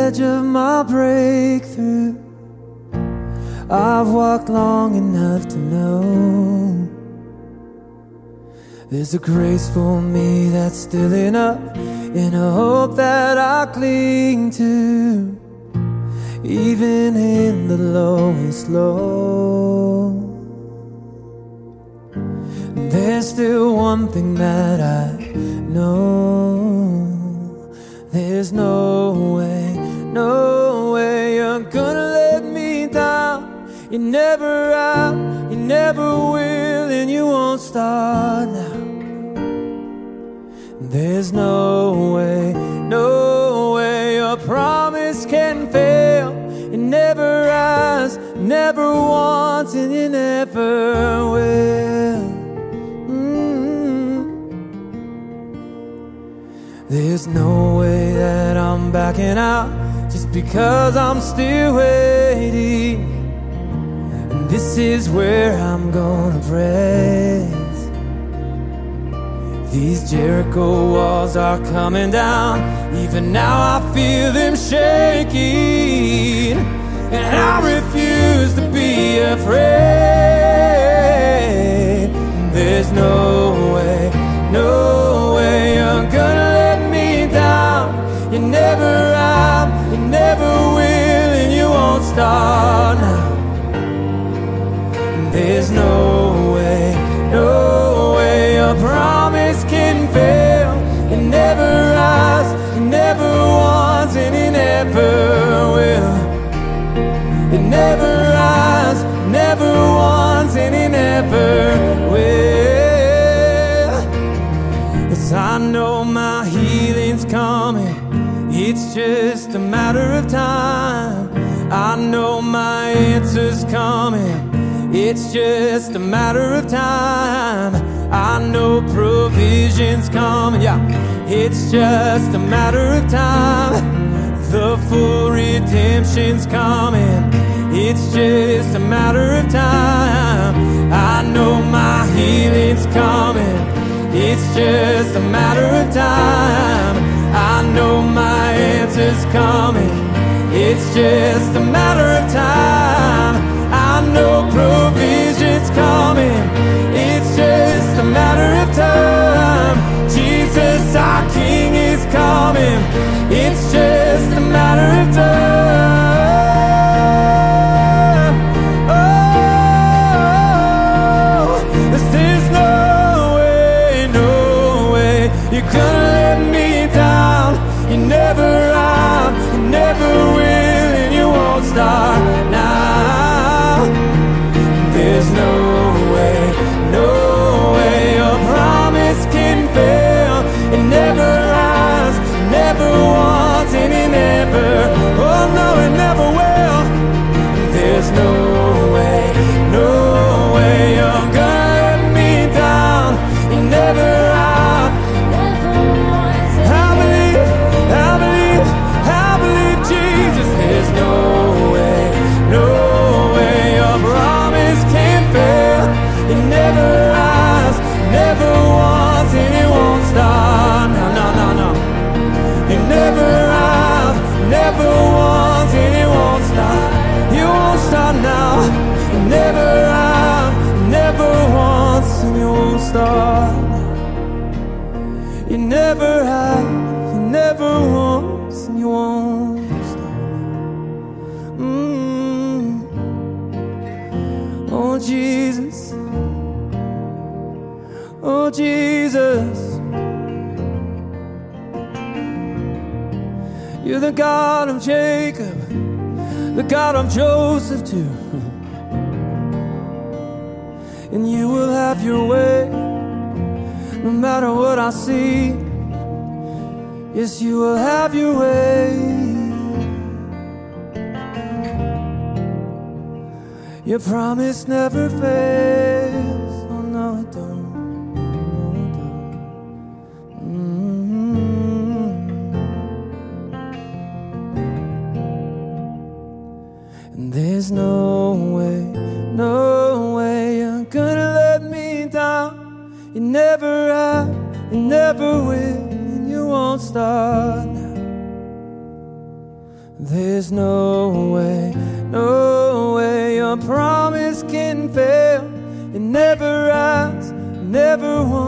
edge of my breakthrough. I've walked long enough to know there's a grace for me that's still enough, and a hope that I cling to, even in the lowest low. There's still one thing that I know. There's no way you're gonna let me down. You never have, you never will, and you won't start now. There's no way your promise can fail. It never has, never once, and you never will. There's no way that I'm backing out just because I'm still waiting. And this is where I'm gonna praise. These Jericho walls are coming down. Even now I feel them shaking, and I refuse to be afraid. There's no way you're gonna let me down. You never have, you never will, and you won't start now. There's no way your promise can fail. It never has, it never once, and it never will. It never has, never once, and it never will. Yes, I know my healing's coming. It's just a matter of time. I know my answer's coming. It's just a matter of time. I know provision's coming, yeah. It's just a matter of time. The full redemption's coming. It's just a matter of time. I know my healing's coming. It's just a matter of time. I know my answer's coming. It's just a matter of time. I know provision's coming. It's just a matter of time. Jesus, our King, is coming. It's just a matter of time. Oh, there's no way you're gonna let me down. You never have, you never will, and you won't start now. There's no way your promise can fail. It never has, never once, and it never, oh no, it never will. There's no way you're gonna let me down. You never have, never once. I believe Jesus. There's no way your promise can fail. It never has, never once, and it won't stop. No. It never has, never once, and it won't stop. You won't stop now. It never has, never once, and it won't stop. You never have, you never once, and you won't stop. Oh Jesus, oh Jesus, you're the God of Jacob, the God of Joseph too. And you will have your way, no matter what I see. Yes, you will have your way. Your promise never fails. Oh no, it don't. And there's no way you're gonna let me down. You never have, you never will, and you won't start now. There's no way your promise can fail. It never has, never won.